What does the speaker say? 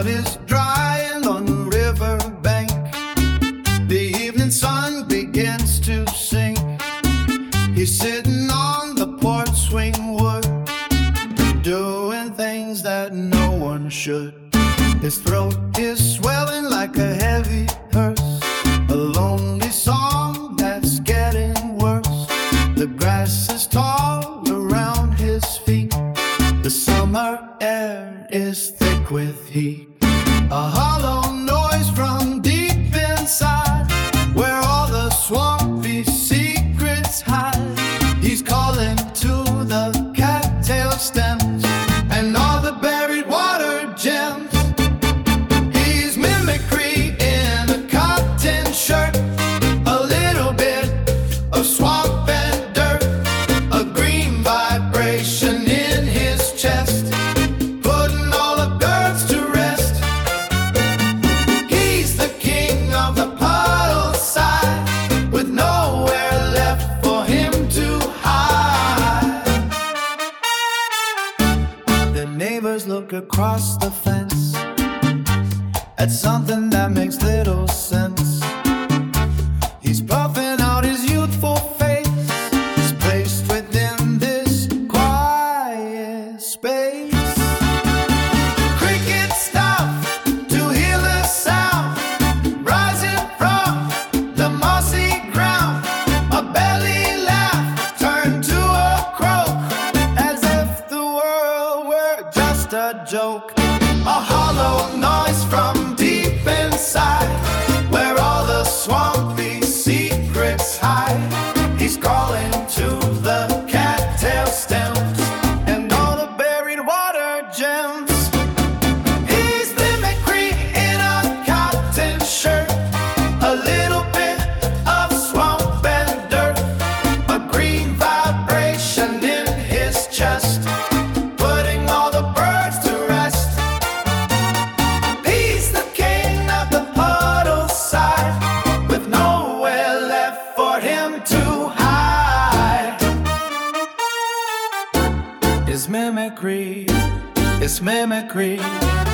is drying on the riverbank. The evening sun begins to sink. He's sitting on the porch swing wood, doing things that no one should. His throat is swelling like a heavy hearse, a lonely song that's getting worse. The grass is tall around his feet. The summer air is thick with heat. A hollow noise from deep inside, where all the swampy secrets hide. He's calling to the cattail stems and all the buried water gems. He's mimicry in a cotton shirt, a little bit of swamp and dirt, a green vibration in his chest, putting all the birds to rest. He's the king of the puddle side, with nowhere left for him to hide. The neighbors look across the fence at something that makes little sense. He's puffing out his youthful face. He's placed within this quiet space. Crickets stop to hear the sound rising from the mossy ground. A belly laugh turned to a croak, as if the world were just a joke. A hollow noise from deep inside, where all the swampy secrets hide. He's calling to the cattail stems and all the buried water gems. He's mimicry in a cotton shirt, a little bit of swamp and dirt, a green vibration in his chest, putting all the birds to rest. He's the king of the puddle side, with nowhere left for him to hide. It's mimicry, it's mimicry.